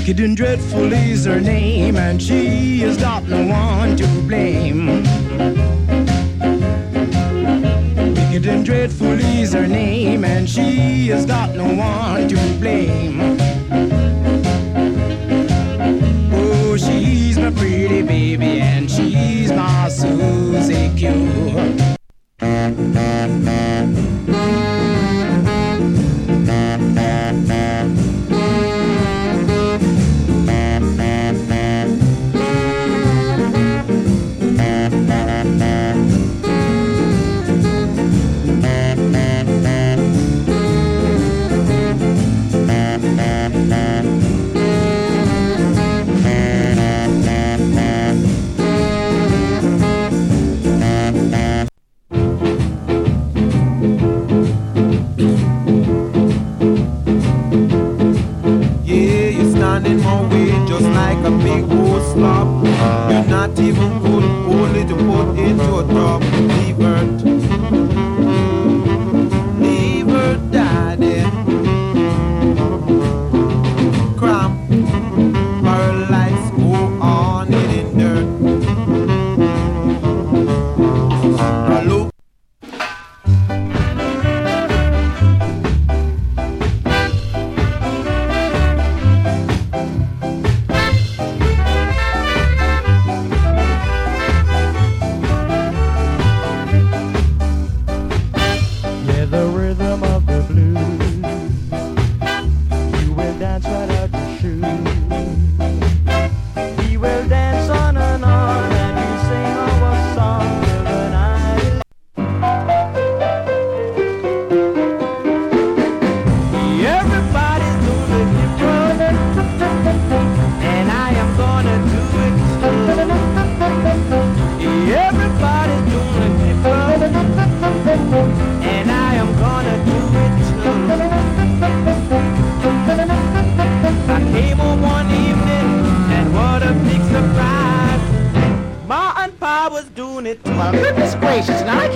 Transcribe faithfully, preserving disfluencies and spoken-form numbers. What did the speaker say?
Wicked and dreadful is her name, and she has got no one to blame. Wicked and dreadful is her name, and she has got no one to blame. Oh, she's my pretty baby, and she's my Susie Q. In my way, just like a big old slop. You're not even good, only to put into a drop. Leave her, leave her, daddy. Cramp, paralyzed, go on it in dirt. Hello. The rhythm of the blues, you will dance right out your shoes. We will dance on and on, and you sing our song till the night is. Everybody's doing it different, and I am gonna do it too. Everybody's doing it different, and I am gonna do it too. I came home one evening, and what a big surprise. Ma and Pa was doing it too. Well, goodness gracious, now I